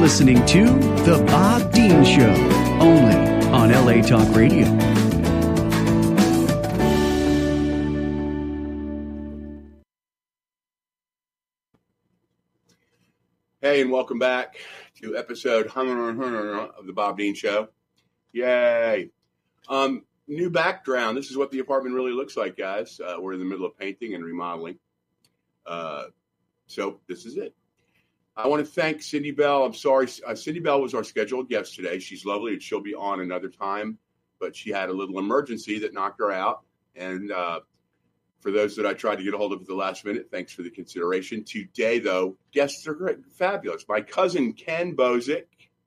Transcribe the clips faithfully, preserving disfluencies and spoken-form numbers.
listening to The Bob Dean Show, only on L A Talk Radio. Hey, and welcome back to episode of The Bob Dean Show. Yay. Um, new background. This is what the apartment really looks like, guys. Uh, we're in the middle of painting and remodeling. Uh, so this is it. I want to thank Cindy Bell. I'm sorry. Uh, Cindy Bell was our scheduled guest today. She's lovely, and she'll be on another time. But she had a little emergency that knocked her out. And uh, for those that I tried to get a hold of at the last minute, thanks for the consideration. Today, though, guests are great, fabulous. My cousin, Ken Bozick,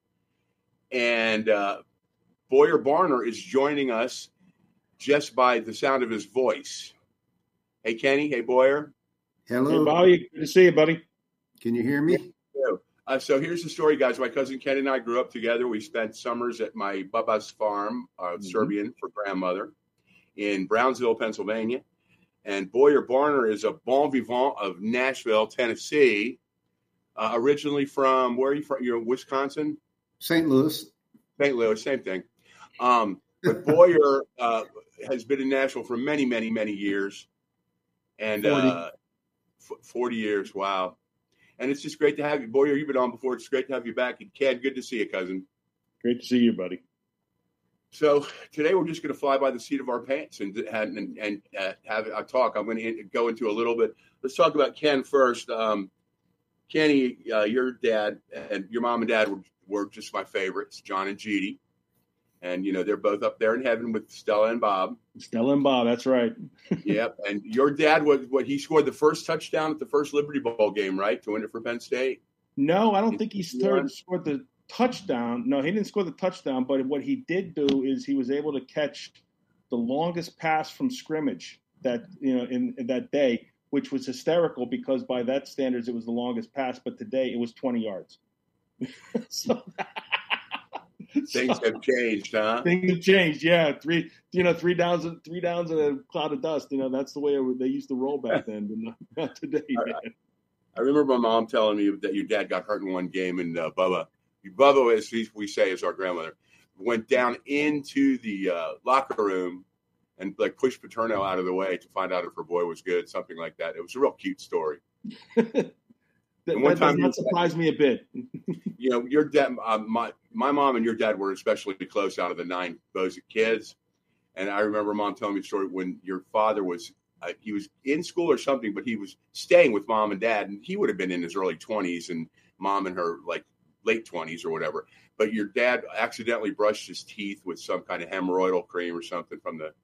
and uh, Boyer Barner is joining us just by the sound of his voice. Hey, Kenny. Hey, Boyer. Hello. Hey, Bobby. Good to see you, buddy. Can you hear me? Uh, so here's the story, guys. My cousin Ken and I grew up together. We spent summers at my Baba's farm, uh, mm-hmm. Serbian for grandmother, in Brownsville, Pennsylvania. And Boyer Barner is a bon vivant of Nashville, Tennessee, uh, originally from, where are you from? You're in Wisconsin? Saint Louis. Saint Louis, same thing. Um, but Boyer uh, has been in Nashville for many, many, many years. And forty. Uh, f- forty years, wow. And it's just great to have you. Boyer, you've been on before. It's great to have you back. And Ken, good to see you, cousin. Great to see you, buddy. So today we're just going to fly by the seat of our pants and and, and uh, have a talk. I'm going to go into a little bit. Let's talk about Ken first. Um, Kenny, uh, your dad and your mom and dad were, were just my favorites, John and Judy. And, you know, they're both up there in heaven with Stella and Bob. Stella and Bob, that's right. Yep. And your dad, was what he scored the first touchdown at the first Liberty Bowl game, right, to win it for Penn State? No, I don't think he scored, scored the touchdown. No, he didn't score the touchdown. But what he did do is he was able to catch the longest pass from scrimmage that, you know, in, in that day, which was hysterical because by that standards, it was the longest pass. But today it was twenty yards. so Things have changed, huh? Things have changed, yeah. Three, you know, three downs, three downs, and a cloud of dust. You know, that's the way it, they used to roll back then, but not, not today. Man. I remember my mom telling me that your dad got hurt in one game, and uh, Bubba, Bubba, as we say, is our grandmother, went down into the uh, locker room and like pushed Paterno out of the way to find out if her boy was good, something like that. It was a real cute story. That, that does not surprise me a bit. You know, your dad, uh, my my mom and your dad were especially close out of the nine Bozick kids. And I remember mom telling me a story when your father was, uh, he was in school or something, but he was staying with mom and dad. And he would have been in his early twenties and mom in her like late twenties or whatever. But your dad accidentally brushed his teeth with some kind of hemorrhoidal cream or something from the.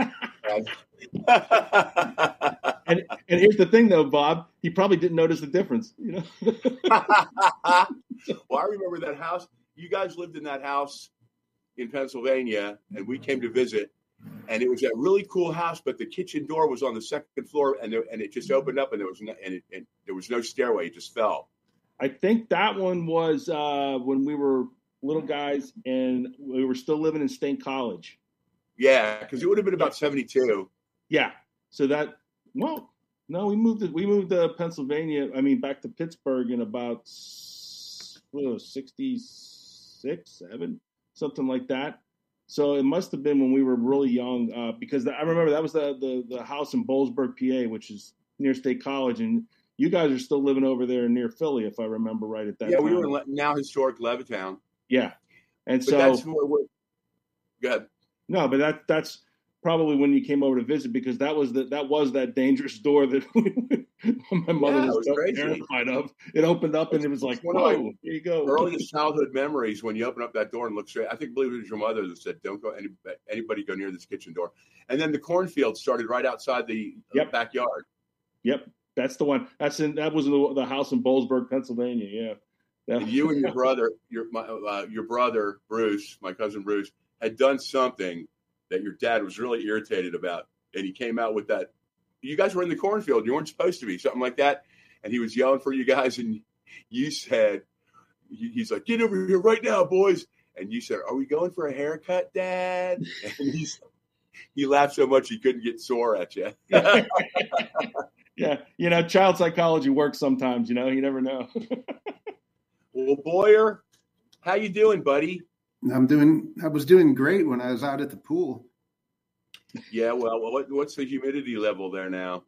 and, and here's the thing, though, Bob. He probably didn't notice the difference. You know. Well, I remember that house. You guys lived in that house in Pennsylvania, and we came to visit. And it was a really cool house, but the kitchen door was on the second floor, and there, and it just opened up, and there was no, and, it, and there was no stairway. It just fell. I think that one was uh, when we were little guys, and we were still living in State College. Yeah, because it would have been about seventy-two. Yeah, so that well, no, we moved. To, we moved to Pennsylvania. I mean, back to Pittsburgh in about oh, sixty-six, seven, something like that. So it must have been when we were really young, uh, because I remember that was the, the the house in Boalsburg, P A, which is near State College, and you guys are still living over there near Philly, if I remember right at that yeah, time. Yeah, we were in Le- now historic Levittown. Yeah, and but so that's where we're. Go ahead. No, but that that's probably when you came over to visit, because that was the, that was that dangerous door that my mother yeah, was, was so crazy. terrified of. It opened up and it was like, whoa, here you go. Earliest childhood memories when you open up that door and look straight. I think, believe it was your mother that said, "Don't go any anybody go near this kitchen door." And then the cornfield started right outside the yep. uh, backyard. Yep, that's the one. That's in that was in the, the house in Boalsburg, Pennsylvania. Yeah. That, and you and your brother, your my, uh, your brother Bruce, my cousin Bruce, had done something that your dad was really irritated about, and he came out with that. You guys were in the cornfield. You weren't supposed to be, something like that. And he was yelling for you guys, and you said, he's like, "Get over here right now, boys." And you said, "Are we going for a haircut, Dad?" And he's, he laughed so much he couldn't get sore at you. Yeah, you know, child psychology works sometimes, you know. You never know. Well, Boyer, how you doing, buddy? I'm doing. I was doing great when I was out at the pool. Yeah, well, what, what's the humidity level there now?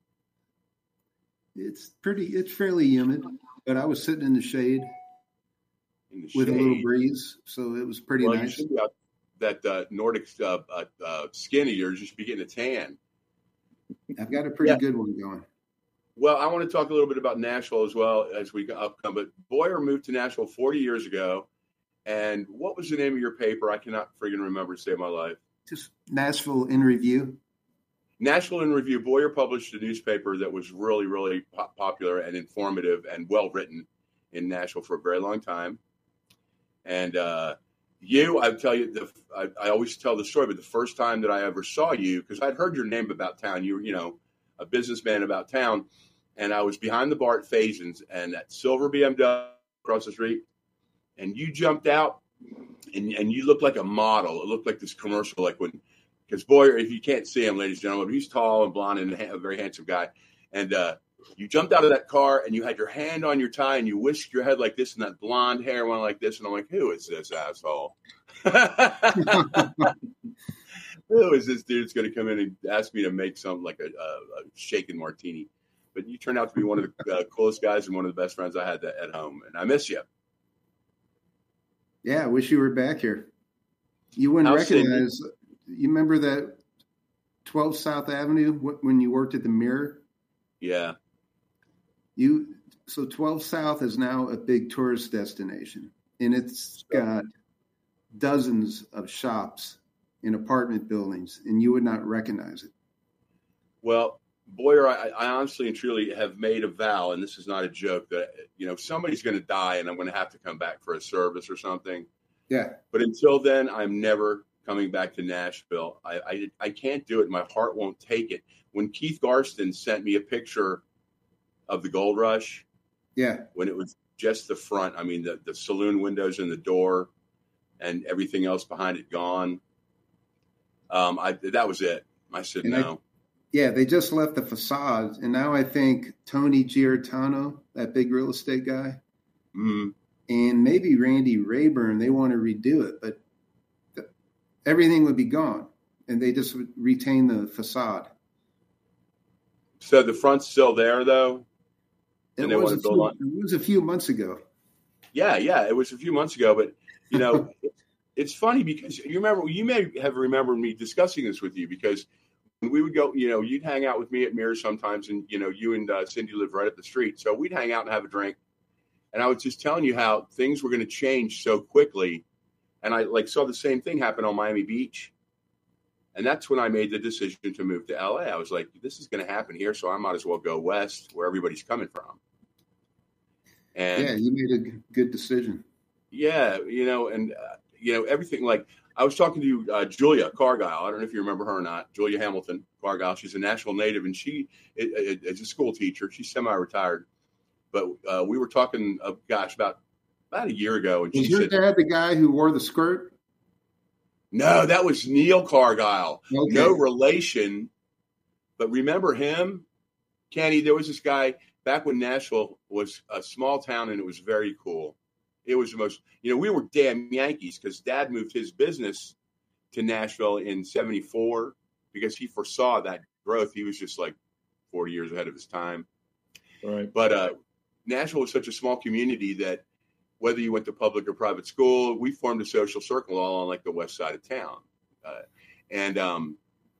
It's pretty. It's fairly humid, but I was sitting in the shade In the with shade. a little breeze, so it was pretty Well, you nice. should be out that uh, Nordic uh, uh, uh, skin of yours. You should be getting a tan. I've got a pretty Yeah. good one going. Well, I want to talk a little bit about Nashville as well as we upcome. But Boyer moved to Nashville forty years ago. And what was the name of your paper? I cannot friggin' remember to save my life. Just Nashville in Review. Nashville in Review. Boyer published a newspaper that was really, really po- popular and informative and well written in Nashville for a very long time. And uh, you, I tell you, the, I, I always tell the story, but the first time that I ever saw you, because I'd heard your name about town, you were, you know, a businessman about town, and I was behind the bar at Faison's, and that silver B M W across the street, and you jumped out, and, and you looked like a model. It looked like this commercial, like when, because Boyer, if you can't see him, ladies and gentlemen, he's tall and blonde and a very handsome guy, and uh, you jumped out of that car, and you had your hand on your tie, and you whisked your head like this, and that blonde hair went like this, and I'm like, who is this asshole? Who is this dude that's going to come in and ask me to make something like a, a, a shaken martini? But you turned out to be one of the uh, coolest guys and one of the best friends I had to, at home, and I miss you. Yeah, I wish you were back here. You wouldn't How's Cindy? recognize. You remember that twelve South Avenue wh- when you worked at the Mirror? Yeah. You so twelve South is now a big tourist destination, and it's got dozens of shops in apartment buildings, and you would not recognize it. Well, Boyer, I, I honestly and truly have made a vow, and this is not a joke, that, you know, somebody's going to die and I'm going to have to come back for a service or something. Yeah, But until then, I'm never coming back to Nashville. I, I, I can't do it. My heart won't take it. When Keith Garston sent me a picture of the Gold Rush, yeah. when it was just the front, I mean, the, the saloon windows and the door and everything else behind it gone, um, I that was it. I said And I- no. Yeah, they just left the facade, and now I think Tony Giarratano, that big real estate guy, Mm. and maybe Randy Rayburn, they want to redo it, but th- everything would be gone, and they just would retain the facade. So the front's still there, though? It, And they was, want a to build few, on. it was a few months ago. Yeah, yeah. It was a few months ago, but, you know, it's funny because you remember, you may have remembered me discussing this with you because when we would go, you know, you'd hang out with me at Mirror sometimes, and, you know, you and uh, Cindy live right up the street. So we'd hang out and have a drink. And I was just telling you how things were going to change so quickly. And I like saw the same thing happen on Miami Beach. And that's when I made the decision to move to L A. I was like, this is going to happen here, so I might as well go west where everybody's coming from. And Yeah, you made a g- good decision. yeah, you know, and, uh, you know, everything like I was talking to uh, Julia Cargyle. I don't know if you remember her or not. Julia Hamilton Cargyle. She's a Nashville native, and she is, is a school teacher. She's semi-retired. But uh, we were talking, uh, gosh, about about a year ago, and Was she your said, dad the guy who wore the skirt? no, that was Neil Cargyle. Okay. No relation. But remember him, Kenny? There was this guy back when Nashville was a small town, and it was very cool. It was the most, you know, we were damn Yankees because Dad moved his business to Nashville in seventy-four because he foresaw that growth. He was just like forty years ahead of his time. All right. But uh, Nashville was such a small community that whether you went to public or private school, we formed a social circle all on like the west side of town. Uh, and um,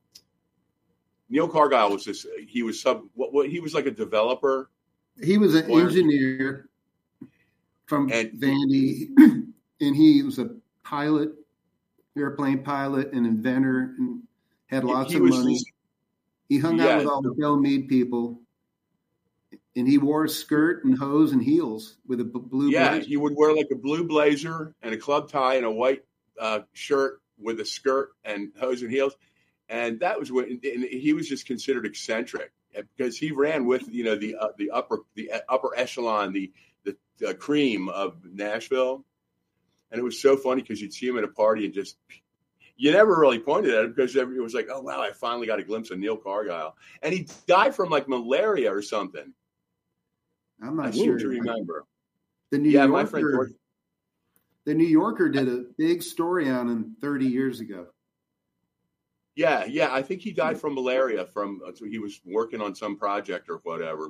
Neil Cargyle was this, he was sub, what, what, he was like a developer. He was an Or- engineer from And- Vandy, and he was a pilot, airplane pilot, and inventor, and had lots he of was money. just- He hung Yeah. out with all the Belle Meade people, and he wore a skirt and hose and heels with a b- blue Yeah, blazer. he would wear like a blue blazer and a club tie and a white uh, shirt with a skirt and hose and heels. And that was when and he was just considered eccentric because he ran with, you know, the uh, the upper the upper echelon, the the, the cream of Nashville. And it was so funny because you'd see him at a party and just you never really pointed at him because it was like, oh wow, I finally got a glimpse of Neil Cargyle, and he died from like malaria or something. I'm I not seem sure. to remember. The New yeah, Yorker, my friend George, the New Yorker did a big story on him thirty years ago. Yeah, yeah. I think he died from malaria. From so he was working on some project or whatever.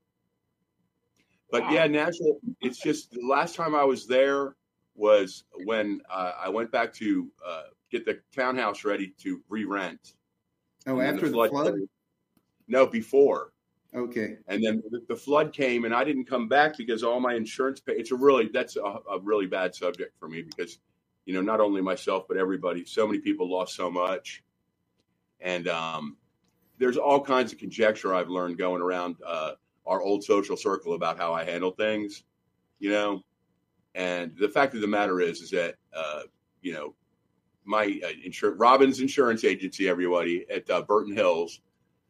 But Wow. yeah, Nashville. It's just the last time I was there was when uh, I went back to uh, get the townhouse ready to re-rent. Oh, And then after the flood? flood? came. No, before. Okay. And then the, the flood came, and I didn't come back because all my insurance pay. It's a really that's a, a really bad subject for me because, you know, not only myself but everybody. So many people lost so much, and um, there's all kinds of conjecture I've learned going around uh, our old social circle about how I handle things, you know. And the fact of the matter is, is that uh, you know, my uh, insur- Robbins Insurance Agency, everybody at uh, Burton Hills.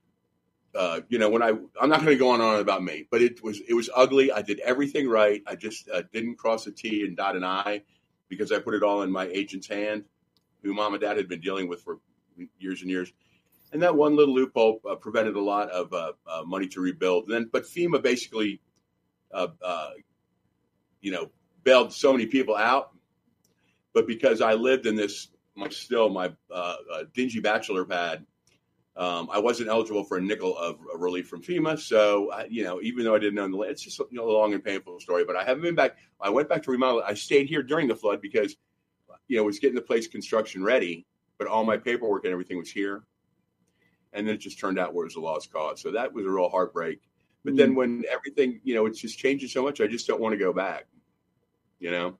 Uh, you know, when I, I'm not going to go on and on about me, but it was, it was ugly. I did everything right. I just uh, didn't cross a T and dot an I because I put it all in my agent's hand, who mom and dad had been dealing with for years and years. And that one little loophole uh, prevented a lot of uh, uh, money to rebuild. And then, but FEMA basically, uh, uh, you know, bailed so many people out. But because I lived in this, my still my uh, uh, dingy bachelor pad, Um, I wasn't eligible for a nickel of relief from FEMA. So, I, you know, even though I didn't own the land, it's just you know, a long and painful story. But I haven't been back. I went back to remodel. I stayed here during the flood because, you know, it was getting the place construction ready. But all my paperwork and everything was here. And then it just turned out where it was a lost cause. So that was a real heartbreak. But mm. then when everything, you know, it's just changing so much, I just don't want to go back, you know.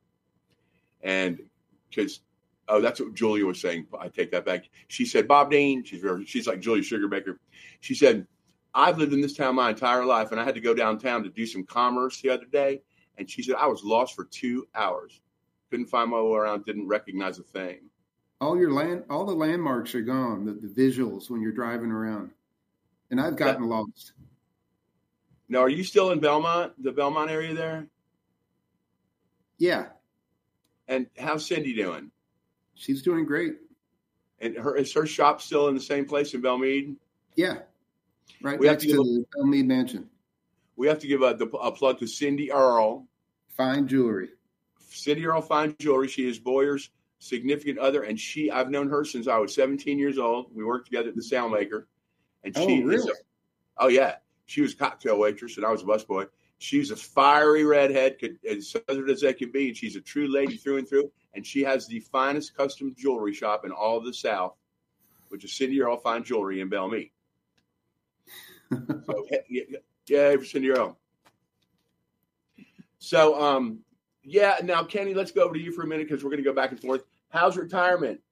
And because Oh, that's what Julia was saying. I take that back. She said, Bob Dean, she's very, she's like Julia Sugarbaker. She said, I've lived in this town my entire life, and I had to go downtown to do some commerce the other day. And she said, I was lost for two hours. Couldn't find my way around, didn't recognize a thing. All your land, all the landmarks are gone, the, the visuals when you're driving around. And I've gotten yeah. lost. Now, are you still in Belmont, the Belmont area there? Yeah. And how's Cindy doing? She's doing great. And her is her shop still in the same place in Belmead? Yeah, right we next to, to the Belmead Mansion. We have to give a, a plug to Cindy Earl. Fine Jewelry. Cindy Earl Fine Jewelry. She is Boyer's significant other, and she I've known her since I was seventeen years old. We worked together at the Sailmaker. And she oh, really? is a, oh, yeah. She was a cocktail waitress, and I was a busboy. She's a fiery redhead, could, as southern as they can be, and she's a true lady through and through. And she has the finest custom jewelry shop in all of the South, which is Cindy Earl Fine Jewelry in Belmead. So, yeah, yeah, for Cindy Earl. So, um, yeah, now, Kenny, let's go over to you for a minute because we're going to go back and forth. How's retirement?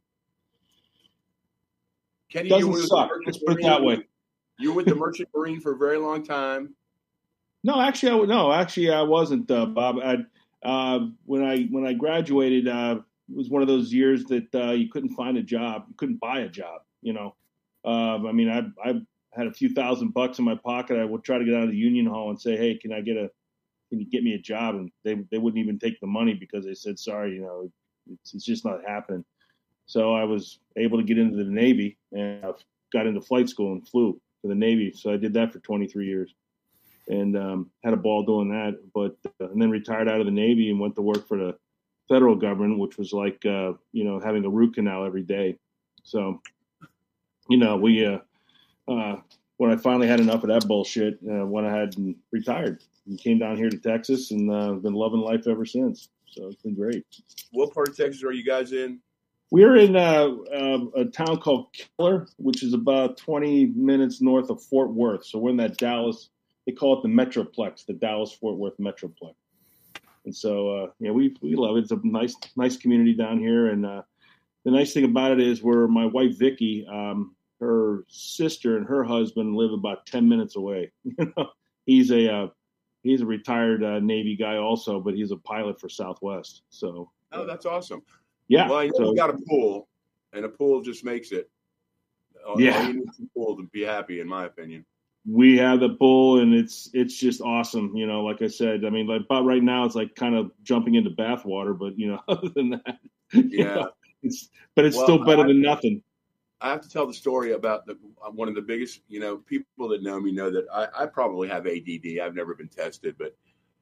Kenny, Doesn't you were suck. With the Let's put it that way. You were with the Merchant Marine for a very long time. No, actually, I would no. Actually, I wasn't, uh, Bob. I, uh, when I when I graduated, uh, it was one of those years that uh, you couldn't find a job, you couldn't buy a job. You know, uh, I mean, I I had a few thousand bucks in my pocket. I would try to get out of the union hall and say, "Hey, can I get a can you get me a job?" And they they wouldn't even take the money because they said, "Sorry, you know, it's, it's just not happening." So I was able to get into the Navy and I got into flight school and flew for the Navy. So I did that for twenty-three years. And um, had a ball doing that, but uh, and then retired out of the Navy and went to work for the federal government, which was like uh, you know having a root canal every day. So, you know, we uh, uh, when I finally had enough of that bullshit, uh, went ahead and retired and came down here to Texas and uh, been loving life ever since. So it's been great. What part of Texas are you guys in? We're in uh, uh, a town called Keller, which is about twenty minutes north of Fort Worth. So we're in that Dallas. They call it the Metroplex, the Dallas-Fort Worth Metroplex. And so, uh, yeah, we we love it. It's a nice nice community down here. And uh, the nice thing about it is where my wife, Vicky, um, her sister and her husband live about ten minutes away. he's a uh, he's a retired uh, Navy guy also, but he's a pilot for Southwest. So, oh, that's awesome. Yeah. Well, I know so, you got a pool, and a pool just makes it. All, yeah. All you need is a pool to be happy, in my opinion. We have the pool, and it's it's just awesome. You know, like I said, I mean, like about right now, it's like kind of jumping into bathwater. But you know, other than that, yeah, know, it's but it's well, still better I, than nothing. I have to tell the story about the one of the biggest. You know, people that know me know that I, I probably have A D D. I've never been tested, but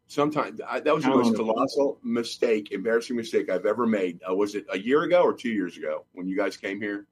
Sometimes I, that was the most colossal mistake, embarrassing mistake I've ever made. Uh, was it a year ago or two years ago when you guys came here?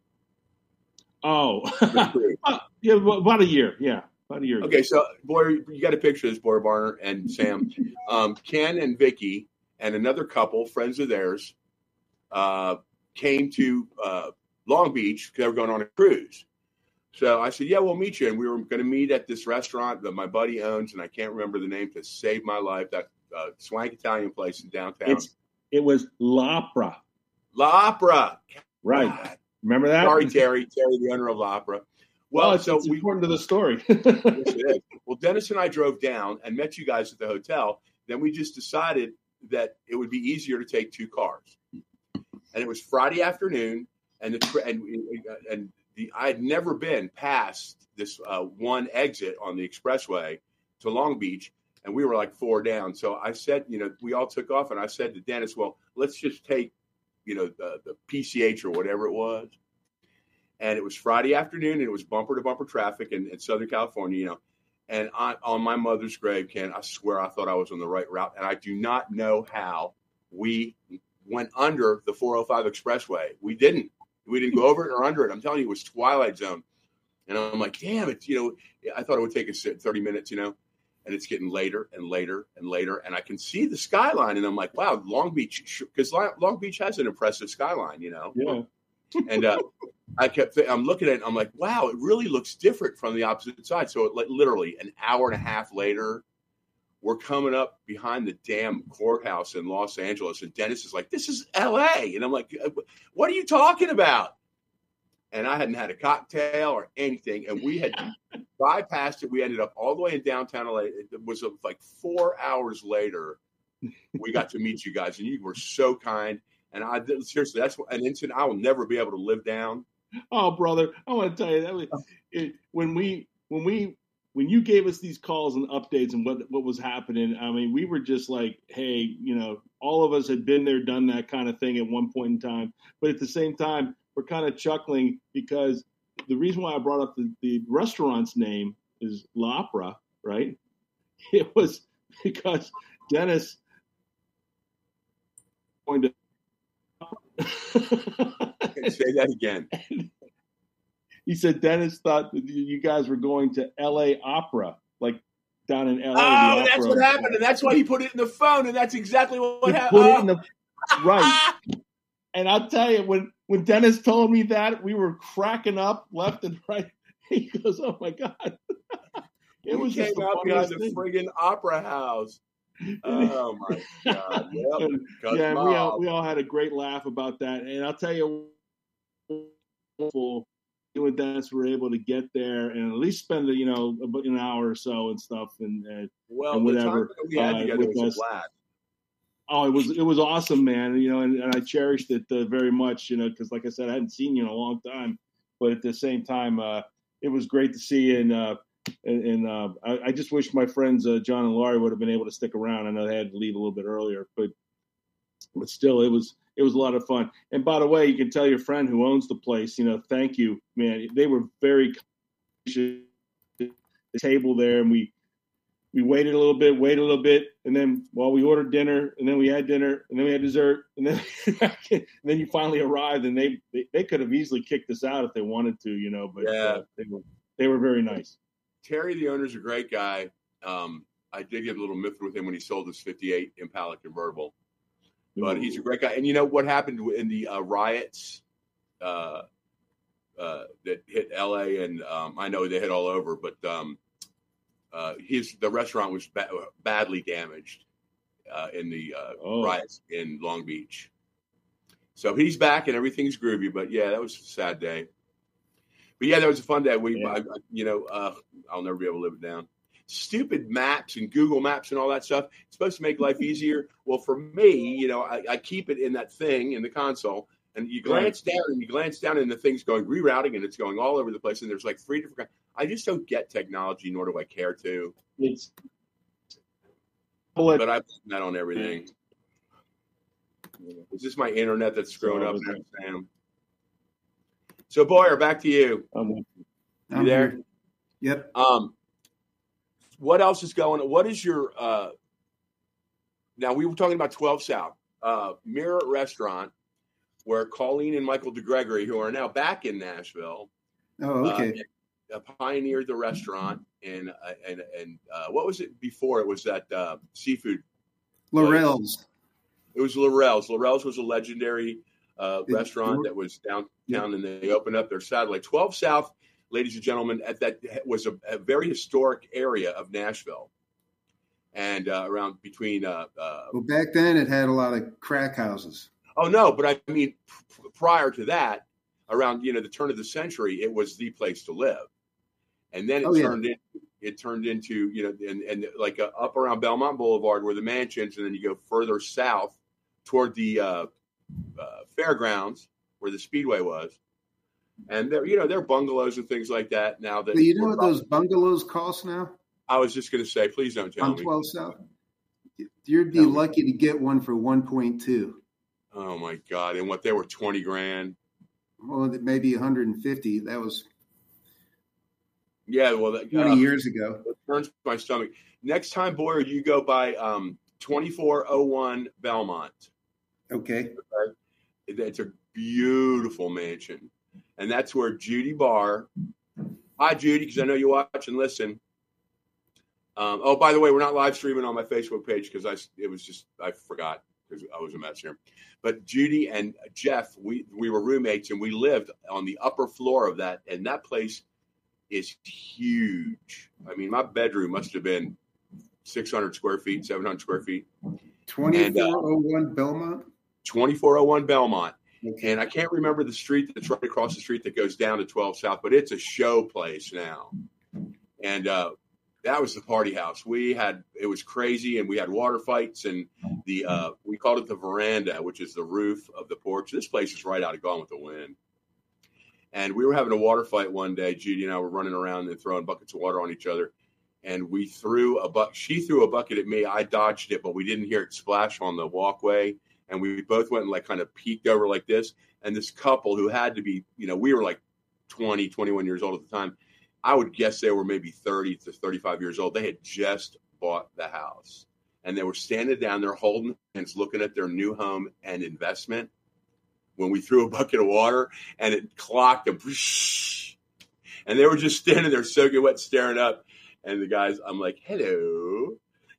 Oh, yeah, about a year. Yeah, about a year. Okay, ago. so boy, you got a picture of this, Boyer Barner and Sam, um, Ken and Vicky and another couple, friends of theirs, uh, came to uh, Long Beach because they were going on a cruise. So I said, yeah, we'll meet you. And we were going to meet at this restaurant that my buddy owns, and I can't remember the name to save my life, that uh, swank Italian place in downtown. It's, it was L'Opera. L'Opera. Right. God. Remember that? Sorry, Terry. Terry, the owner of L'Opera. Well, well it's, so it's we, important to the story. Yes, it is. Well, Dennis and I drove down and met you guys at the hotel. Then we just decided that it would be easier to take two cars. And it was Friday afternoon, and the and and the I had never been past this uh, one exit on the expressway to Long Beach, and we were like four down. So I said, you know, we all took off, and I said to Dennis, well, let's just take, you know, the, the P C H or whatever it was. And it was Friday afternoon, and it was bumper to bumper traffic in, in Southern California, you know. And I, on my mother's grave, Ken, I swear I thought I was on the right route. And I do not know how we went under the four oh five expressway. We didn't. We didn't go over it or under it. I'm telling you, it was Twilight Zone. And I'm like, damn it. You know, I thought it would take us thirty minutes, you know. And it's getting later and later and later. And I can see the skyline. And I'm like, wow, Long Beach. Because Long Beach has an impressive skyline, you know. Yeah. And uh, I kept, I'm looking at it. I'm like, wow, it really looks different from the opposite side. So it, literally an hour and a half later, we're coming up behind the damn courthouse in Los Angeles. And Dennis is like, this is L A. And I'm like, what are you talking about? And I hadn't had a cocktail or anything. And we had bypassed it. We ended up all the way in downtown L A. It was like four hours later, we got to meet you guys. And you were so kind. And I seriously, that's an incident I will never be able to live down. Oh, brother, I want to tell you that was, it, when we when we when you gave us these calls and updates and what what was happening. I mean, we were just like, hey, you know, all of us had been there, done that kind of thing at one point in time. But at the same time, we're kind of chuckling because the reason why I brought up the, the restaurant's name is L'Opera, right? It was because Dennis going to. Say that again. He said Dennis thought that you guys were going to L A Opera, like down in L A. Oh, that's opera. What happened, and that's why he put it in the phone, and that's exactly what he happened. Put oh. it in the right. And I'll tell you, when when Dennis told me that, we were cracking up left and right. He goes, "Oh my god!" It we was came just out behind the friggin' opera house. Oh my god! Yep. Yeah, we all we all had a great laugh about that, and I'll tell you, you and Dennis were able to get there and at least spend you know about an hour or so and stuff, and, and well, and whatever. The time that we had uh, together was a blast. Oh, it was it was awesome, man. You know, and, and I cherished it uh, very much. You know, because like I said, I hadn't seen you in a long time, but at the same time, uh, it was great to see you. And uh, And, and uh, I, I just wish my friends uh, John and Laurie would have been able to stick around. I know they had to leave a little bit earlier, but but still, it was it was a lot of fun. And by the way, you can tell your friend who owns the place, you know, thank you, man. They were very the table there, and we we waited a little bit, waited a little bit, and then well, we ordered dinner, and then we had dinner, and then we had dessert, and then and then you finally arrived, and they, they they could have easily kicked us out if they wanted to, you know, but yeah. uh, they were they were very nice. Terry, the owner's a great guy. Um, I did get a little miffed with him when he sold his fifty-eight Impala convertible, but he's a great guy. And you know what happened in the uh, riots uh, uh, that hit L A, and um, I know they hit all over, but um, uh, his the restaurant was ba- badly damaged uh, in the uh, oh. riots in Long Beach. So he's back and everything's groovy. But yeah, that was a sad day. But yeah, that was a fun day. We, yeah. I, you know, uh, I'll never be able to live it down. Stupid maps and Google Maps and all that stuff. It's supposed to make life easier. Well, for me, you know, I, I keep it in that thing in the console, and you glance right. down and you glance down, and the thing's going rerouting, and it's going all over the place. And there's like three different. I just don't get technology, nor do I care to. It's, but I put that on everything. Is this my internet that's screwing so, up, now, Sam? So, Boyer, back to you. Um, you I'm there? Here. Yep. Um, what else is going on? What is your uh, now we were talking about twelve South, uh, Mirror Restaurant, where Colleen and Michael DeGregory, who are now back in Nashville, Oh, okay. uh, pioneered the restaurant. And uh, and and uh, what was it before? It was that uh, seafood. Laurel's. Place. It was Laurel's. Laurel's was a legendary uh, It- restaurant that was downtown, and they opened up their satellite. twelve South, ladies and gentlemen, at that was a, a very historic area of Nashville, and uh, around between. Uh, uh, Well, back then it had a lot of crack houses. oh no, but I mean, p- prior to that, around you know the turn of the century, it was the place to live, and then it Oh, yeah. turned in. It turned into you know and and like uh, up around Belmont Boulevard where the mansions, and then you go further south toward the uh, uh, fairgrounds where the Speedway was, and there you know there are bungalows and things like that now. That But you know what those bungalows cost now I was just going to say, please don't tell on me. twelve South? You'd be Tell me. lucky to get one for one point two. Oh my God! And what they were twenty grand. Well, maybe one hundred fifty. That was Yeah, well, that, twenty uh, years ago. it turns my stomach. Next time, Boyer, you go by um, twenty-four oh one Belmont. Okay. It's a beautiful mansion, and that's where Judy Barr. Hi, Judy, because I know you watch and listen. Um, oh, by the way, we're not live streaming on my Facebook page because I it was just I forgot because I was a mess here. But Judy and Jeff, we we were roommates, and we lived on the upper floor of that, and that place is huge. I mean, my bedroom must have been six hundred square feet, seven hundred square feet. twenty-four oh one Belmont? twenty-four oh one Belmont. Okay. And I can't remember the street that's right across the street that goes down to twelve South, but it's a show place now. And uh, that was the party house. We had, it was crazy, and we had water fights, and the uh, we called it the veranda, which is the roof of the porch. This place is right out of Gone with the Wind. And we were having a water fight one day. Judy and I were running around and throwing buckets of water on each other. And we threw a bucket. She threw a bucket at me. I dodged it, but we didn't hear it splash on the walkway. And we both went and like kind of peeked over like this. And this couple who had to be, you know, we were like twenty, twenty-one years old at the time. I would guess they were maybe thirty to thirty-five years old. They had just bought the house. And they were standing down there holding hands, looking at their new home and investment. When we threw a bucket of water and it clocked them. And they were just standing there soaking wet, staring up. And the guys, I'm like, hello.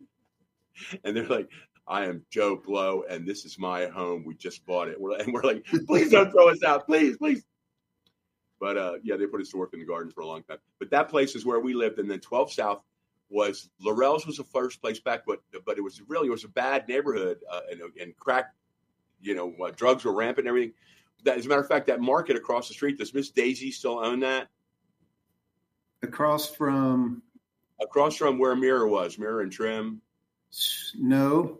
And they're like, I am Joe Blow, and this is my home. We just bought it. We're, and we're like, please don't throw us out. Please, please. But, uh, yeah, they put us to work in the garden for a long time. But that place is where we lived. And then twelve South was, Laurel's was the first place back, but but it was really, it was a bad neighborhood, uh, and, and crack, you know, uh, drugs were rampant and everything. That, as a matter of fact, that market across the street, does Miss Daisy still own that? Across from, Across from where Mirror was, Mirror and Trim. no,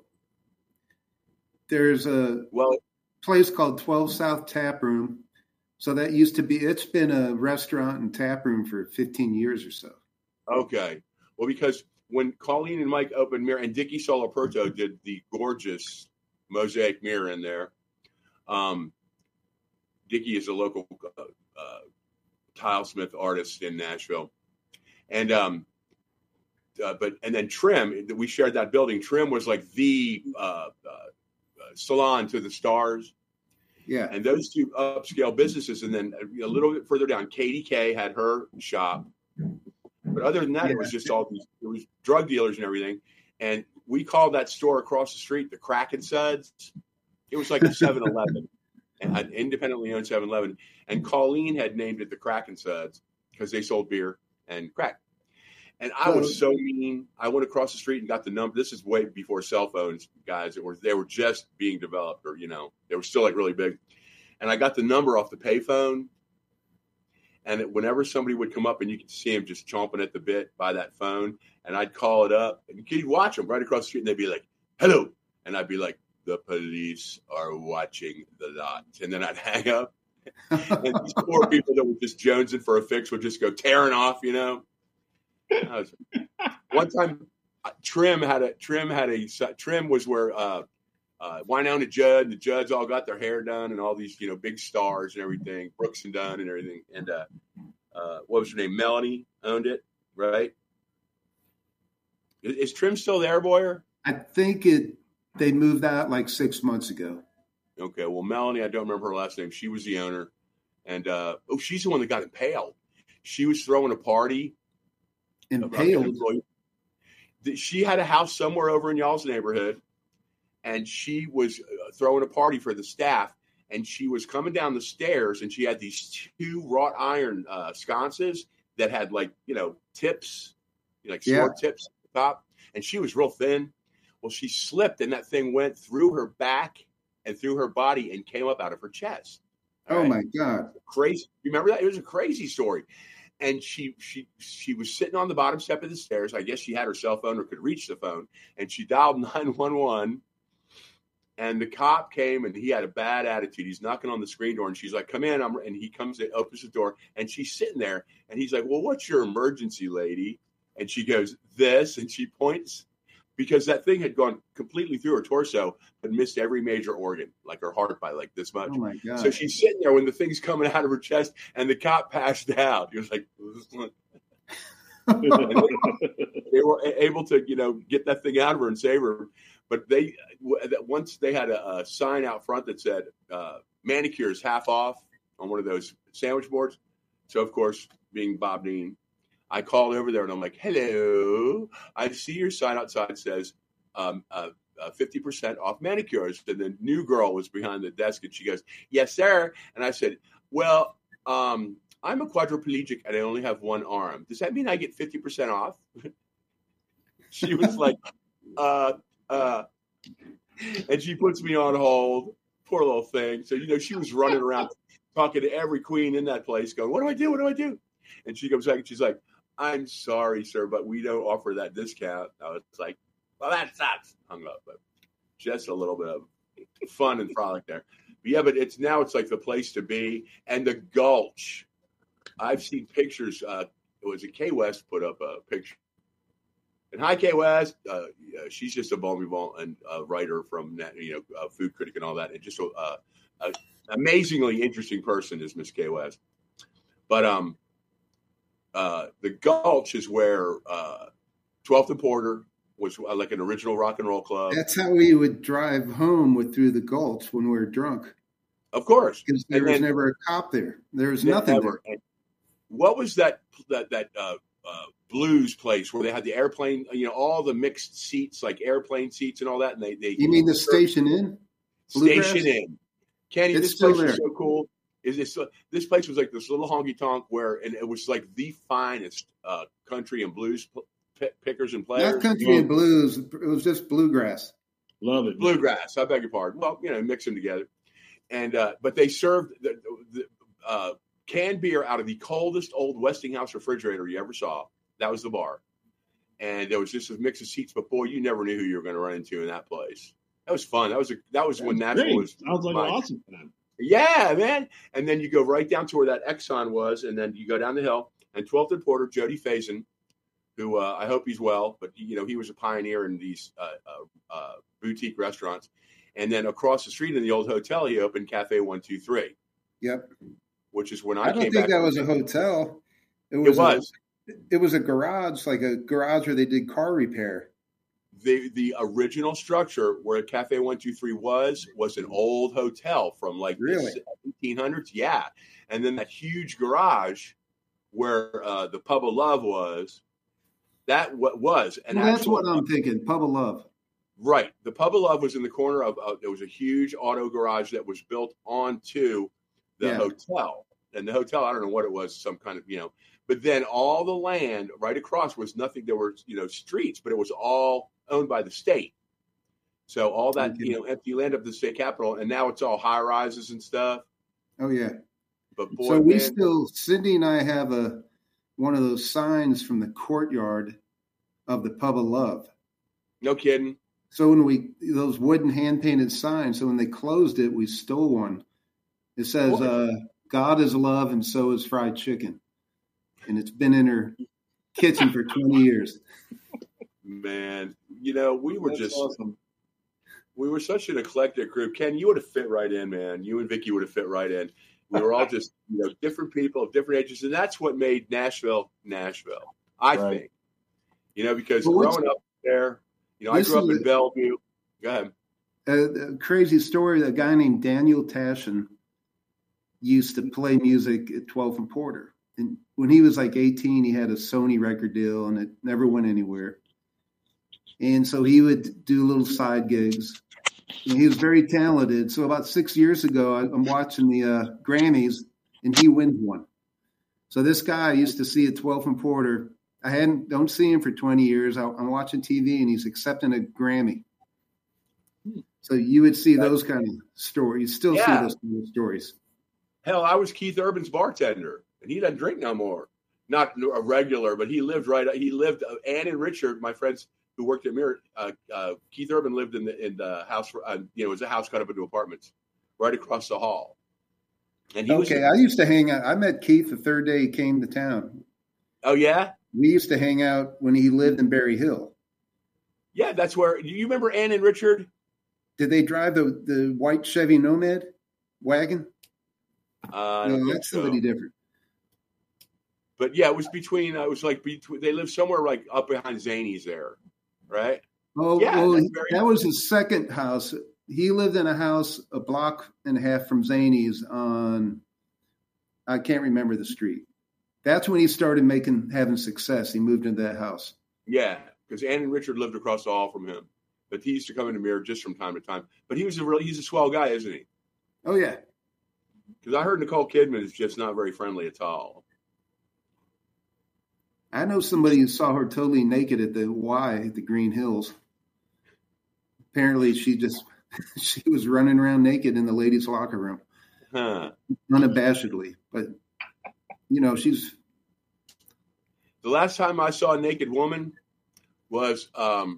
there's a Well, place called twelve South Tap Room. So that used to be, it's been a restaurant and tap room for fifteen years or so. okay. Well, because when Colleen and Mike opened Mirror, and Dickie Soloperto did the gorgeous mosaic mirror in there. Um, Dickie is a local uh, uh, tilesmith artist in Nashville. And, um, uh, but, and then Trim, we shared that building. Trim was like the uh, uh, salon to the stars. Yeah. And those two upscale businesses. And then a little bit further down, Katie K had her shop. But other than that, Yeah. it was just all these, it was drug dealers and everything. And we called that store across the street the Crack and Suds. It was like a seven eleven, an independently owned seven eleven. And Colleen had named it the Crack and Suds because they sold beer and crack. And I was so mean. I went across the street and got the number. This is way before cell phones, guys. It was, they were just being developed, or, you know, they were still like really big. And I got the number off the payphone. And it, whenever somebody would come up, and you could see him just chomping at the bit by that phone, and I'd call it up, and you'd watch them right across the street, and they'd be like, hello. And I'd be like, the police are watching the lot. And then I'd hang up. And these poor people that were just jonesing for a fix would just go tearing off, you know. Was, one time, uh, Trim had a Trim had a Trim was where uh, uh, Wynonna Judd, the Judds all got their hair done, and all these, you know, big stars and everything, Brooks and Dunn and everything. And uh, uh, what was her name? Melanie owned it, right? Is, is Trim still there, Boyer? I think it They moved out like six months ago. Okay, well, Melanie, I don't remember her last name. She was the owner. And, uh, oh, she's the one that got impaled. She was throwing a party. Impaled? She had a house somewhere over in y'all's neighborhood, and she was throwing a party for the staff, and she was coming down the stairs, and she had these two wrought iron uh, sconces that had, like, you know, tips, like sword yeah. tips at the top, and she was real thin. Well, she slipped, and that thing went through her back and through her body and came up out of her chest. Oh, right? My God. Crazy. You remember that? It was a crazy story. And she she she was sitting on the bottom step of the stairs. I guess she had her cell phone or could reach the phone. And she dialed nine one one. And the cop came, and he had a bad attitude. He's knocking on the screen door, and she's like, come in. I'm, and he comes in, opens the door, and she's sitting there. And he's like, well, what's your emergency, lady? And she goes, this. And she points, because that thing had gone completely through her torso, but missed every major organ, like her heart by like this much. Oh my God. So she's sitting there when the thing's coming out of her chest, and the cop passed out. He was like, they were able to, you know, get that thing out of her and save her. But they, once they had a, a sign out front that said, uh, manicures half off on one of those sandwich boards. So, of course, being Bob Dean, I called over there and I'm like, hello, I see your sign outside says um, uh, uh, fifty percent off manicures. And the new girl was behind the desk and she goes, yes, sir. And I said, well, um, I'm a quadriplegic and I only have one arm. Does that mean I get fifty percent off? She was like, uh, uh, and she puts me on hold. Poor little thing. So, you know, she was running around talking to every queen in that place going, what do I do? What do I do? And she comes back and she's like, I'm sorry, sir, but we don't offer that discount. I was like, well, that sucks. Hung up, but just a little bit of fun and frolic there. But yeah, but it's now it's like the place to be. And the Gulch. I've seen pictures. Uh, it was a Kay West put up a picture. And hi, Kay West. Uh, yeah, she's just a bon vivant and a writer from, you know, a food critic and all that. And just a, uh, a amazingly interesting person is Miss Kay West. But um. Uh, the Gulch is where uh, twelfth and Porter was uh, like an original rock and roll club. That's how we would drive home with through the Gulch when we were drunk. Of course. Because there and was then, never a cop there. There was nothing never. there. And what was that that, that uh, uh, blues place where they had the airplane, you know, all the mixed seats, like airplane seats and all that? And they, they You mean the Station Inn? Station Inn. Kenny, it's this place is so cool. Is this this place was like this little honky tonk where and it was like the finest uh, country and blues p- pickers and players. Not country and blues. It was just bluegrass. Love it. Bluegrass. I beg your pardon. Well, you know, mix them together. And uh, but they served the, the uh, canned beer out of the coldest old Westinghouse refrigerator you ever saw. That was the bar. And there was just a mix of seats. But boy, you never knew who you were going to run into in that place. That was fun. That was a, that was that when Nashville great. was. Sounds like an awesome time. Yeah, man. And then you go right down to where that Exxon was, and then you go down the hill. And twelfth and Porter, Jody Faison, who uh, I hope he's well, but you know he was a pioneer in these uh, uh, uh, boutique restaurants. And then across the street in the old hotel, he opened Cafe One Two Three. Yep. Which is when I, I don't came think back that was a hotel. It was. It was. A, it was a garage, like a garage where they did car repair. The the original structure where Cafe One Two Three was was an old hotel from like really? the eighteen hundreds, yeah. And then that huge garage where uh, the Pub of Love was, that what was an well, actual. That's what I'm thinking. Pub of Love, right? The Pub of Love was in the corner of. Uh, there was a huge auto garage that was built onto the yeah. hotel, and the hotel I don't know what it was, some kind of you know. But then all the land right across was nothing. There were you know streets, but it was all owned by the state. So all that, okay. you know, empty land up the state capitol, and now it's all high rises and stuff. Oh yeah. But boy, so we man, still, Cindy and I have a, one of those signs from the courtyard of the Pub of Love. No kidding. So when we, those wooden hand painted signs, so when they closed it, we stole one. It says, uh, God is love and so is fried chicken. And it's been in her kitchen for twenty years. Man, you know, we were That's just, awesome. We were such an eclectic group. Ken, you would have fit right in, man. You and Vicky would have fit right in. We were all just, you know, different people of different ages. And that's what made Nashville, Nashville, I right. think. You know, because well, growing up there, you know, I grew up in Bellevue. Go ahead. a, a crazy story. A guy named Daniel Tashin used to play music at twelve and Porter. And when he was like eighteen, he had a Sony record deal and it never went anywhere. And so he would do little side gigs. And he was very talented. So about six years ago, I, I'm watching the uh, Grammys, and he wins one. So this guy I used to see at twelve and Porter. I hadn't don't see him for twenty years. I, I'm watching T V, and he's accepting a Grammy. So you would see those kind of stories. You still Yeah. see those kind of stories. Hell, I was Keith Urban's bartender, and he doesn't drink no more. Not a regular, but he lived right. He lived. Uh, Ann and Richard, my friends who worked at Mirror. Uh, uh, Keith Urban lived in the in the house. Uh, you know, it was a house cut up into apartments, right across the hall. And he Okay, was. I used to hang out. I met Keith the third day he came to town. Oh yeah, We used to hang out when he lived in Berry Hill. yeah. That's where. Do you remember Ann and Richard? Did they drive the, the white Chevy Nomad wagon? Uh, I don't No, think that's so. somebody different. But yeah, it was between. Uh, it was like between. They lived somewhere like up behind Zany's there, right? Oh, Yeah, well, that's very- that was his second house. He lived in a house a block and a half from Zany's on, I can't remember the street. That's when he started making having success. He moved into that house. Yeah, because Ann and Richard lived across the hall from him, but he used to come into Mirror just from time to time. But he was a real. He's a swell guy, isn't he? Oh, yeah. Because I heard Nicole Kidman is just not very friendly at all. I know somebody who saw her totally naked at the Y at the Green Hills. Apparently, she just she was running around naked in the ladies' locker room, Huh. unabashedly. But you know, she's The last time I saw a naked woman was um.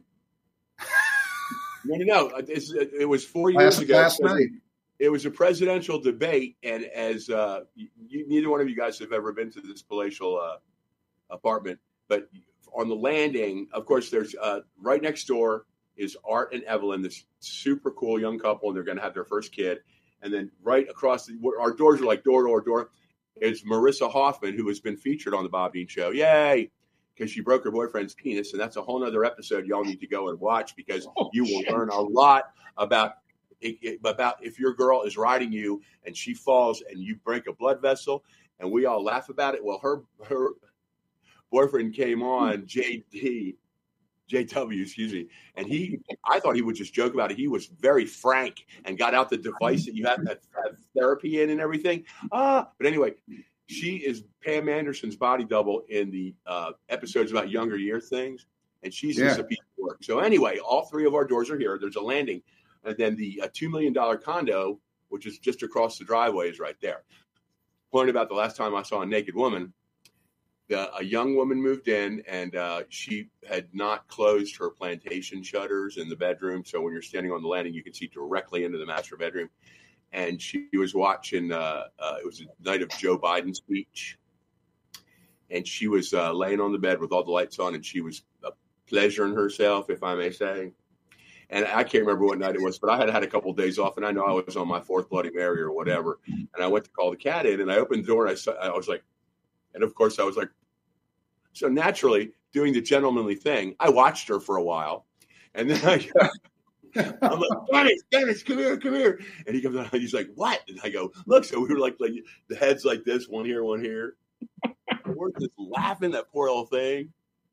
no, no, no. It's, it was four years last, ago. last night. It was a presidential debate, and as uh, you, neither one of you guys have ever been to this palatial uh, apartment, but on the landing, of course, there's uh, right next door is Art and Evelyn, this super cool young couple, and they're going to have their first kid. And then right across the, our doors are like door to door door. Is Marissa Hoffman, who has been featured on the Bob Dean Show. Yay! Because she broke her boyfriend's penis, and that's a whole other episode y'all need to go and watch because Oh, you will shit. learn a lot about it, it- about if your girl is riding you and she falls and you break a blood vessel, and we all laugh about it. Well, her her boyfriend came on J D, J W, excuse me, and he I thought he would just joke about it. He was very frank and got out the device that you have to have therapy in and everything. Ah, but anyway, she is Pam Anderson's body double in the uh, episodes about younger year things, and she's just Yeah. a piece of work. So anyway, all three of our doors are here. There's a landing. And then the uh, two million dollars condo, which is just across the driveway, is right there. Point about the last time I saw a naked woman, the, a young woman moved in, and uh, she had not closed her plantation shutters in the bedroom. So when you're standing on the landing, you can see directly into the master bedroom. And she was watching, uh, uh, it was the night of Joe Biden's speech. And she was uh, laying on the bed with all the lights on, and she was uh, pleasuring herself, if I may say. And I can't remember what night it was, but I had had a couple of days off, and I know I was on my fourth Bloody Mary or whatever. And I went to call the cat in, and I opened the door, and I, saw, I was like, and of course I was like, so naturally doing the gentlemanly thing, I watched her for a while, and then I, I'm like, Dennis, Dennis, come here, come here, and he comes out, and he's like, what? And I go, look, so we were like, like the heads like this, one here, one here. We're just laughing, that poor old thing.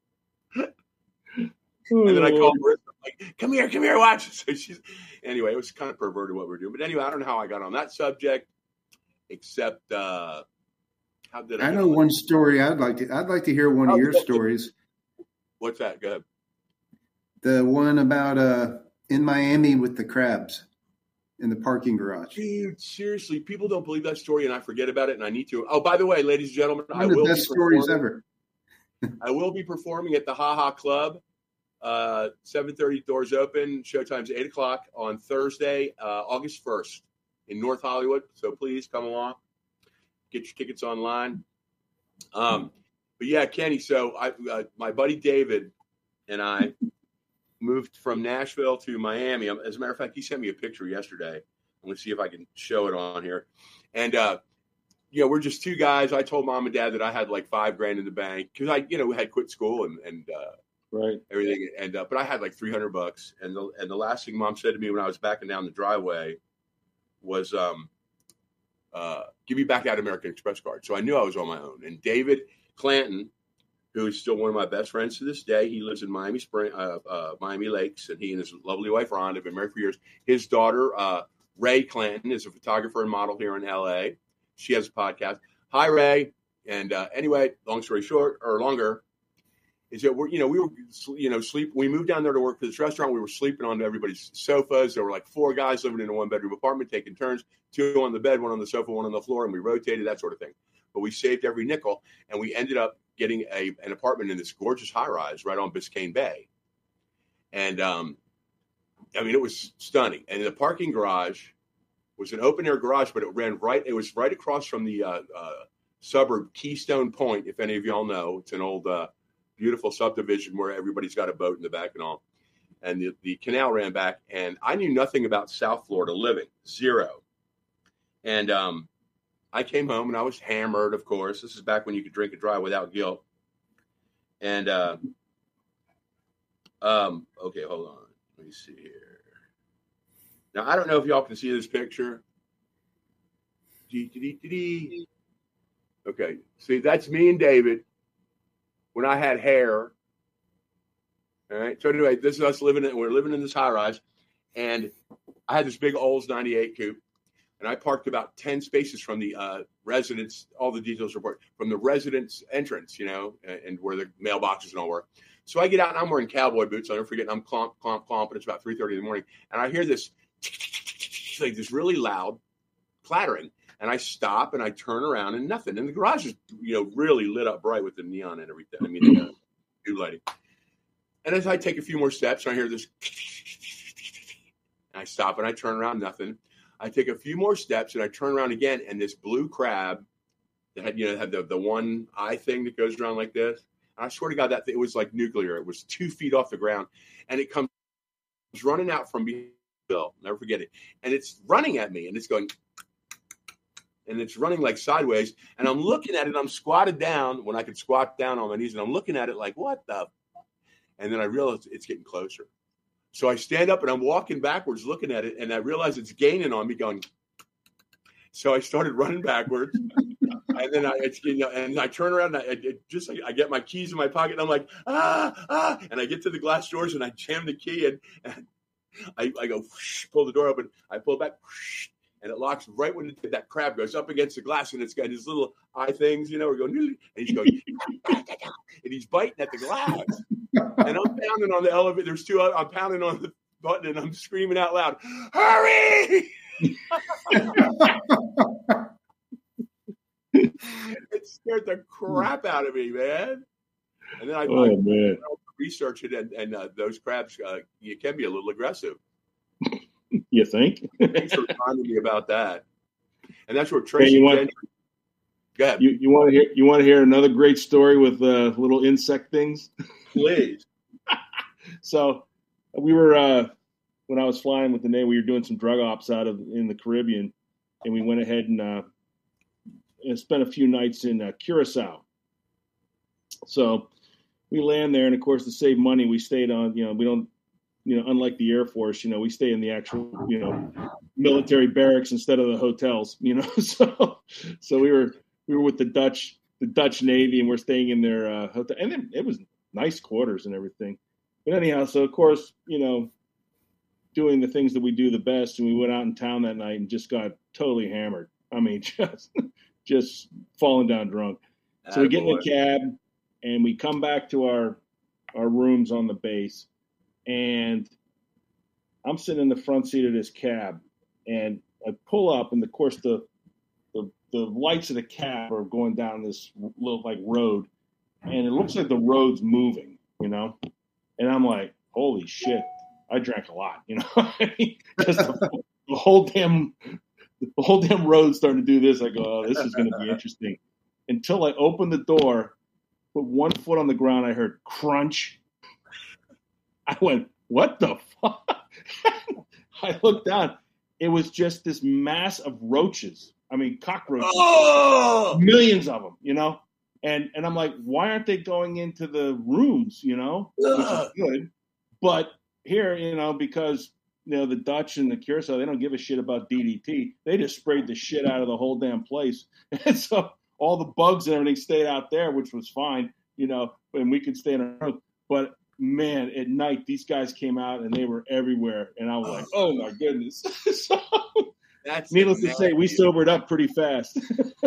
And then I called Marissa, like, come here, come here, watch. So she's, anyway, it was kind of perverted what we were doing. But anyway, I don't know how I got on that subject, except, uh, how did I I get know on one that? story. I'd like to. I'd like to hear one Oh, of your yeah. stories. What's that? Go ahead. The one about uh, in Miami with the crabs in the parking garage. Dude, seriously, people don't believe that story, and I forget about it, and I need to. Oh, by the way, ladies and gentlemen, One I of the will best be stories performing- ever. I will be performing at the Ha Ha Club. Uh, seven thirty doors open. Showtime's eight o'clock on Thursday, uh, August first in North Hollywood. So please come along. Get your tickets online. Um, but yeah, Kenny. So I, uh, my buddy David and I moved from Nashville to Miami. As a matter of fact, he sent me a picture yesterday. I'm going to see if I can show it on here. And, uh, you know, we're just two guys. I told mom and dad that I had like five grand in the bank because I, you know, we had quit school and, and, uh, Right. Everything ended up, but I had like three hundred bucks. And the, and the last thing Mom said to me when I was backing down the driveway was, um, uh, give me back that American Express card. So I knew I was on my own. And David Clanton, who is still one of my best friends to this day, he lives in Miami Spring, uh, uh, Miami Lakes, and he and his lovely wife, Rhonda, have been married for years. His daughter, uh, Ray Clanton, is a photographer and model here in L A. She has a podcast. Hi, Ray. And uh, anyway, long story short, or longer, is that we're, you know, we were, you know, sleep. We moved down there to work for this restaurant. We were sleeping on everybody's sofas. There were like four guys living in a one bedroom apartment, taking turns, two on the bed, one on the sofa, one on the floor, and we rotated, that sort of thing. But we saved every nickel, and we ended up getting a an apartment in this gorgeous high rise right on Biscayne Bay. And um, I mean, it was stunning. And the parking garage was an open air garage, but it ran right. It was right across from the uh, uh, suburb Keystone Point. If any of y'all know, it's an old. Uh, Beautiful subdivision where everybody's got a boat in the back and all. And the, the canal ran back, and I knew nothing about South Florida living, zero. And um, I came home, and I was hammered, of course. This is back when you could drink and drive without guilt. And, uh, um, okay, hold on. Let me see here. Now, I don't know if y'all can see this picture. Okay, see, that's me and David when I had hair. All right. So anyway, this is us living in, we're living in this high rise, and I had this big Olds ninety-eight coupe, and I parked about ten spaces from the uh, residence, all the details report, from the residence entrance, you know, and, and where the mailboxes and all were. So I get out, and I'm wearing cowboy boots. I'll never forget, and I'm clomp, clomp, clomp, and it's about three thirty in the morning, and I hear this, like this really loud clattering. And I stop and I turn around and nothing. And the garage is, you know, really lit up bright with the neon and everything. I mean, the uh, new lighting. And as I take a few more steps, I hear this. And I stop and I turn around, nothing. I take a few more steps and I turn around again. And this blue crab that had, you know, had the, the one eye thing that goes around like this. And I swear to God, that it was like nuclear. It was two feet off the ground. And it comes running out from behind Bill. Never forget it. And it's running at me and it's going. And it's running like sideways, and I'm looking at it. I'm squatted down when I could squat down on my knees, and I'm looking at it like, what the? And then I realize it's getting closer. So I stand up, and I'm walking backwards looking at it, and I realize it's gaining on me going. So I started running backwards, and then I, it's, you know, and I turn around, and I it just I get my keys in my pocket, and I'm like, ah, ah, and I get to the glass doors, and I jam the key, and, and I, I go, whoosh, pull the door open. I pull back, whoosh, and it locks right when it, that crab goes up against the glass, and it's got his little eye things, you know, we're going, and he's going, and he's biting at the glass. And I'm pounding on the elevator. There's two, I'm pounding on the button, and I'm screaming out loud, hurry! It scared the crap out of me, man. And then I, oh, I man. researched it, and, and uh, those crabs, uh, you can be a little aggressive. You think? Thanks for reminding me about that. And that's where Tracy. Hey, you, want, Gentry, go ahead. You, you want to hear? You want to hear another great story with uh, little insect things? Please. So we were uh, when I was flying with the Navy, we were doing some drug ops out of in the Caribbean, and we went ahead and, uh, and spent a few nights in uh, Curacao. So we land there, and of course, to save money, we stayed on. You know, we don't. You know, unlike the Air Force, you know, we stay in the actual, you know, military barracks instead of the hotels, you know. So, so we were we were with the Dutch, the Dutch Navy, and we're staying in their uh, hotel, and it, it was nice quarters and everything. But anyhow, so of course, you know, doing the things that we do the best, and we went out in town that night and just got totally hammered. I mean, just just falling down drunk. So we get in the cab, and we come back to our our rooms on the base. And I'm sitting in the front seat of this cab, and I pull up, and of course the, the the lights of the cab are going down this little like road, and it looks like the road's moving, you know. And I'm like, holy shit, I drank a lot, you know, because the, the whole damn the whole damn road starting to do this. I go, oh, this is going to be interesting. Until I opened the door, put one foot on the ground, I heard crunch. I went, what the fuck? I looked down. It was just this mass of roaches. I mean, cockroaches. Oh! Millions of them, you know? And and I'm like, why aren't they going into the rooms, you know, which is good. But here, you know, because, you know, the Dutch and the Curacao, they don't give a shit about D D T. They just sprayed the shit out of the whole damn place. And so all the bugs and everything stayed out there, which was fine, you know, and we could stay in our room. But, man, at night, these guys came out and they were everywhere. And I was like, oh, my goodness. So, That's needless to say, we sobered up pretty fast.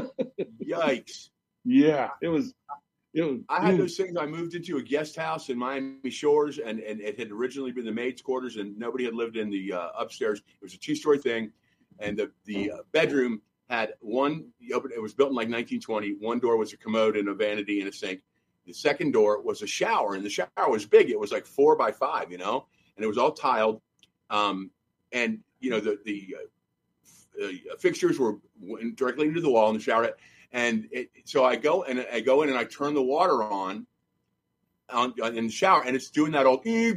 Yikes. Yeah, it was. It was I had mm. those things. I moved into a guest house in Miami Shores, and, and it had originally been the maid's quarters, and nobody had lived in the uh, upstairs. It was a two-story thing, and the, the uh, bedroom had one – it was built in like nineteen twenty. One door was a commode and a vanity and a sink. The second door was a shower, and the shower was big. It was like four by five, you know, and it was all tiled. Um, and, you know, the, the uh, uh, fixtures were directly into the wall in the shower head. And it, so I go and I go in and I turn the water on, on, on in the shower, and it's doing that old, you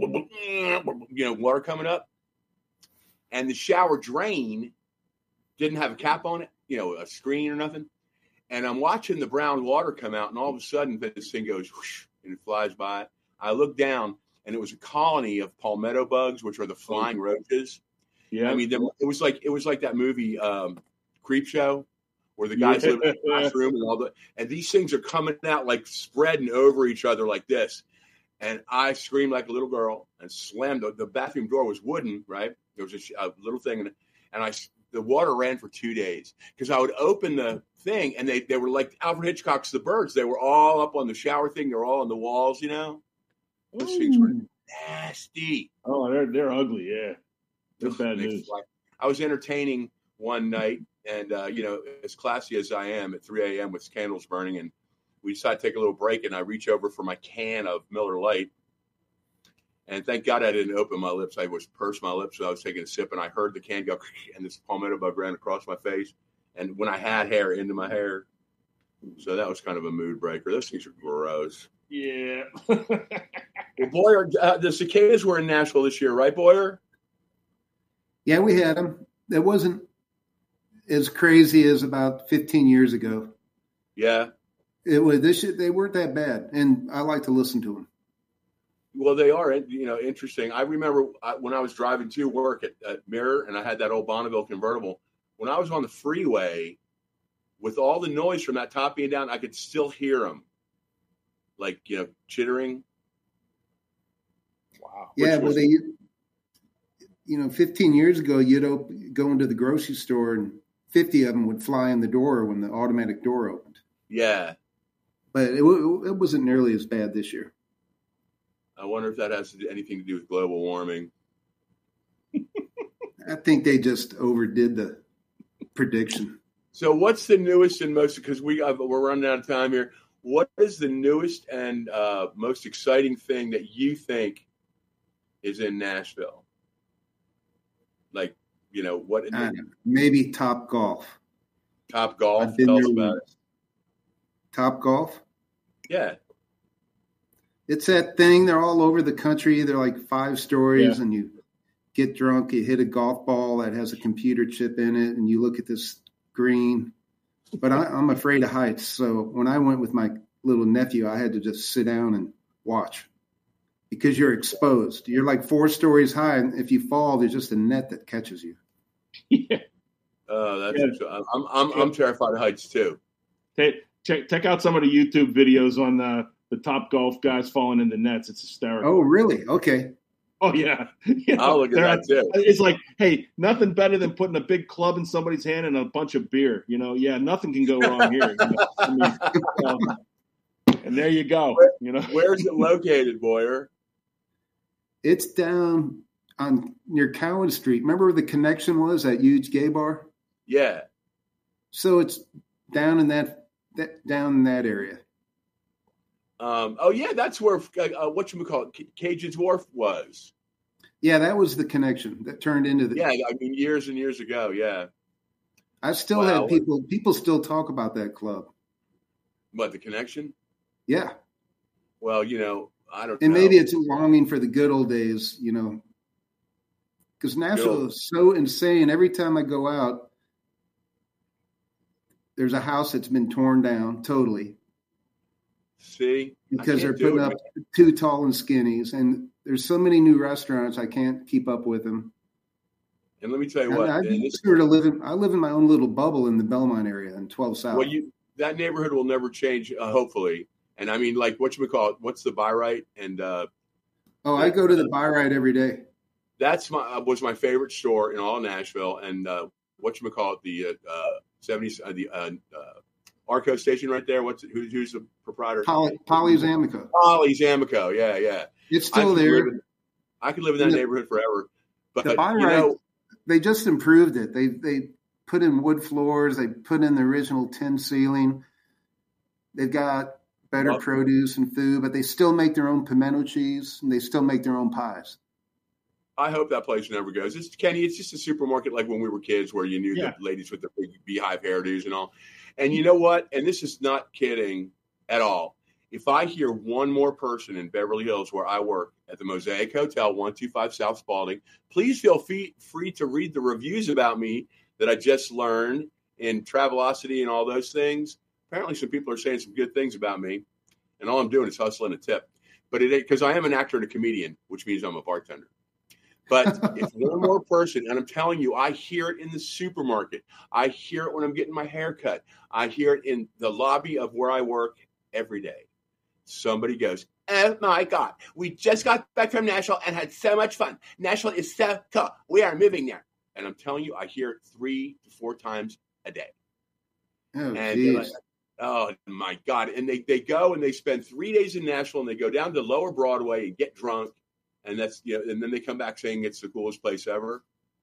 know, water coming up. And the shower drain didn't have a cap on it, you know, a screen or nothing. And I'm watching the brown water come out, and all of a sudden this thing goes whoosh, and it flies by. I look down, and it was a colony of palmetto bugs, which are the flying roaches. Yeah, I mean, it was like it was like that movie um, Creep Show, where the guys live in the classroom and all the, and these things are coming out like spreading over each other like this. And I screamed like a little girl and slammed the, the bathroom door was wooden, right? There was a, a little thing, and, and I the water ran for two days because I would open the thing and they, they were like Alfred Hitchcock's The Birds. They were all up on the shower thing. They're all on the walls, you know. Those things were nasty. Oh, they're they're ugly, yeah. They're bad They news. fly. I was entertaining one night. And, uh, you know, as classy as I am at three a.m. with candles burning, and we decided to take a little break, and I reach over for my can of Miller Lite. And thank God I didn't open my lips. I was pursed my lips, so I was taking a sip, and I heard the can go, and this palmetto bug ran across my face. And when I had hair, into my hair. So that was kind of a mood breaker. Those things are gross. Yeah. Well, Boyer, uh, the cicadas were in Nashville this year, right, Boyer? Yeah, we had them. It wasn't as crazy as about fifteen years ago. Yeah. It was this. They weren't that bad, and I like to listen to them. Well, they are, you know, interesting. I remember when I was driving to work at, at Mirror, and I had that old Bonneville convertible. When I was on the freeway, with all the noise from that top being down, I could still hear them, like, you know, chittering. Wow. Yeah, Which well, was- they, you know, fifteen years ago, you'd op- go into the grocery store and fifty of them would fly in the door when the automatic door opened. Yeah. But it, w- it wasn't nearly as bad this year. I wonder if that has anything to do with global warming. I think they just overdid the prediction. So what's the newest and most, because we got, we're running out of time here. What is the newest and uh, most exciting thing that you think is in Nashville? Like, you know, what? I don't know, maybe Top Golf. Top Golf? I've been Tell us there about once. Top Golf? Yeah. It's that thing. They're all over the country. They're like five stories, Yeah. and you get drunk. You hit a golf ball that has a computer chip in it, and you look at this green. But I, I'm afraid of heights. So when I went with my little nephew, I had to just sit down and watch because you're exposed. You're like four stories high, and if you fall, there's just a net that catches you. Yeah. Oh, that's Yeah. interesting. I'm I'm I'm terrified of heights too. Take, check check out some of the YouTube videos on the the Top Golf guys falling in the nets. It's hysterical. Oh, really? Okay. Oh yeah. You know, I'll look at they're- that too. It's like, hey, nothing better than putting a big club in somebody's hand and a bunch of beer. You know, yeah, nothing can go wrong here. You know? I mean, um, and there you go. You know, Where's it located, Boyer? It's down on near Cowan Street. Remember where the Connection was, that huge gay bar? Yeah. So it's down in that, that down in that area. Um, oh yeah, that's where uh, what you call it, Cajun's Wharf was. Yeah, that was the Connection that turned into the. Yeah, I mean years and years ago. Yeah. I still Wow. have people. People still talk about that club. What, the Connection? Yeah, Well, you know, I don't and know. maybe it's a longing for the good old days, you know. Because Nashville old- is so insane. Every time I go out, there's a house that's been torn down totally, See, because they're putting up it. Too tall and skinnies, and there's so many new restaurants I can't keep up with them. And let me tell you what, I, I, this, sort of live in, I live in my own little bubble in the Belmont area in twelve South. Well, you that neighborhood will never change, uh, hopefully. And I mean, like, what you would call it? What's the Bi-Rite? And uh, oh, I go to the Bi-Rite every day. That's my uh, was my favorite store in all of Nashville, and uh, what you call it? The uh, seventies, uh, the uh, uh, Arco station right there. What's it, who, who's the proprietor? Poly, Polly's Amico. Polly's Amico. Yeah, yeah. It's still I there. In, I could live in that the, neighborhood forever. But the Bi-Rite, you know, they just improved it. They they put in wood floors. They put in the original tin ceiling. They've got better well, produce and food, but they still make their own pimento cheese and they still make their own pies. I hope that place never goes. It's Kenny. It's just a supermarket like when we were kids, where you knew yeah. the ladies with the big beehive hairdos and all. And you know what? And this is not kidding at all. If I hear one more person in Beverly Hills, where I work at the Mosaic Hotel, one two five South Spalding, please feel free, free to read the reviews about me that I just learned in Travelocity and all those things. Apparently, some people are saying some good things about me, and all I'm doing is hustling a tip. But it because I am an actor and a comedian, which means I'm a bartender. But if one more person, and I'm telling you, I hear it in the supermarket. I hear it when I'm getting my hair cut. I hear it in the lobby of where I work every day. Somebody goes, oh, my God, we just got back from Nashville and had so much fun. Nashville is so cool. We are moving there. And I'm telling you, I hear it three to four times a day. Oh, and like, oh my God. And they, they go and they spend three days in Nashville and they go down to Lower Broadway and get drunk. And that's, you know, and then they come back saying it's the coolest place ever.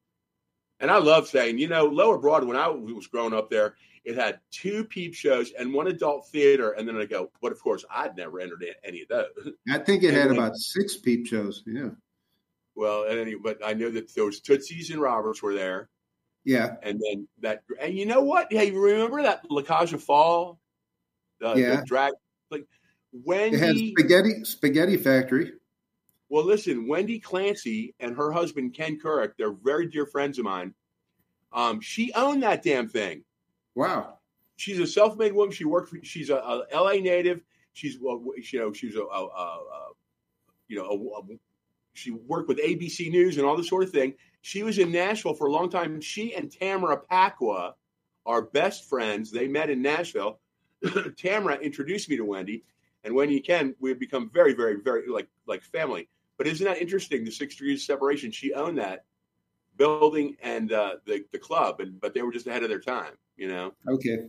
And I love saying, you know, Lower Broadway, when I was growing up there, it had two peep shows and one adult theater. And then I go, but of course, I'd never entered any of those. I think it had about six peep shows. Yeah. Well, and anyway, but I know that those Tootsies and Roberts were there. Yeah. And then that, and you know what? Hey, you remember that La Caja Fall? Uh, yeah. The drag, like Wendy. It had Spaghetti, Spaghetti Factory. Well, listen, Wendy Clancy and her husband, Ken Couric, they're very dear friends of mine. Um, she owned that damn thing. Wow. She's a self-made woman. She worked for, she's a, a L A native. She's, well, you know, she's a, a, a, a you know, a, a, she worked with A B C News and all this sort of thing. She was in Nashville for a long time. She and Tamara Pacwa are best friends. They met in Nashville. Tamara introduced me to Wendy, and Wendy and Ken, we've become very, very, very like, like family. But isn't that interesting? The six degrees of separation. She owned that building and uh, the the club, and but they were just ahead of their time, you know. Okay.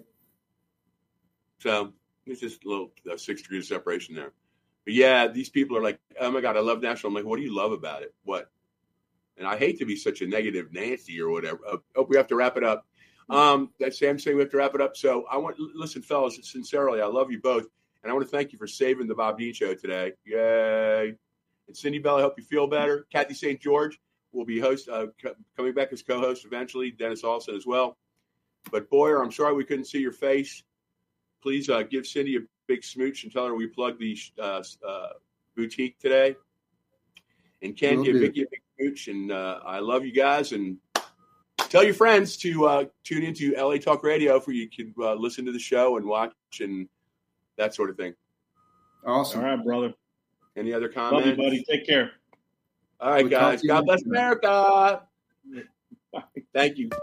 So it's just a little uh, six degrees of separation there. But yeah, these people are like, oh my God, I love Nashville. I'm like, what do you love about it? What? And I hate to be such a negative Nancy or whatever. Oh, oh we have to wrap it up. Um, that's Sam saying we have to wrap it up. So I want listen, fellas, sincerely, I love you both, and I want to thank you for saving the Bob Dean Show today. Yay! And Cindy Bell, I hope you feel better. Kathy Saint George will be host, uh, co- coming back as co-host eventually. Dennis Olsen as well. But Boyer, I'm sorry we couldn't see your face. Please uh, give Cindy a big smooch and tell her we plugged the uh, uh, boutique today. And Ken, give Vicky a big smooch. And uh, I love you guys. And tell your friends to uh, tune into L A Talk Radio for you can uh, listen to the show and watch and that sort of thing. Awesome. All right, brother. Any other comments? Love you, buddy. Take care. All right, we'll guys. God bless America. Bye. Thank you.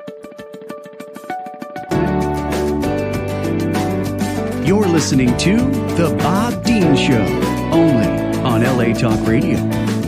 You're listening to The Bob Dean Show, only on L A Talk Radio.